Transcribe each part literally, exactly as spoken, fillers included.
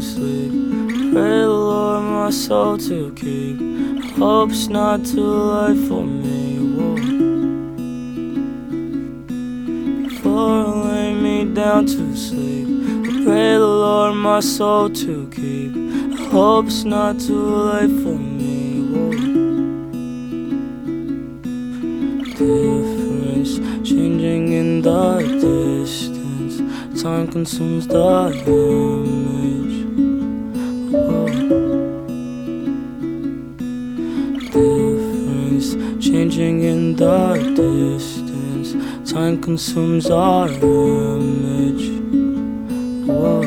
sleep. Pray the Lord my soul to keep. I hope it's not too late for me. Whoa. Before I lay me down to sleep, I pray the Lord my soul to keep. I hope it's not too late for me. Whoa. Difference changing in the distance. Time consumes the image. Whoa. Difference changing in the distance. Time consumes our image. Whoa.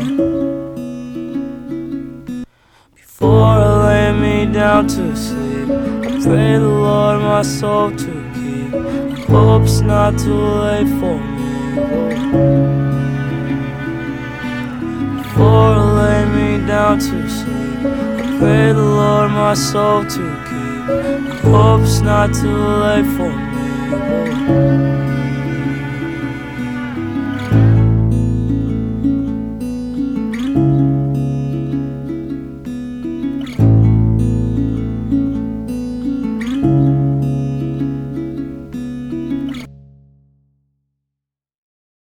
Before I lay me down to sleep, I pray the Lord my soul to keep. I hope it's not too late for me. Whoa. Before I lay me down to sleep, I pray the Lord my soul to keep. I hope it's not too late for me. Whoa.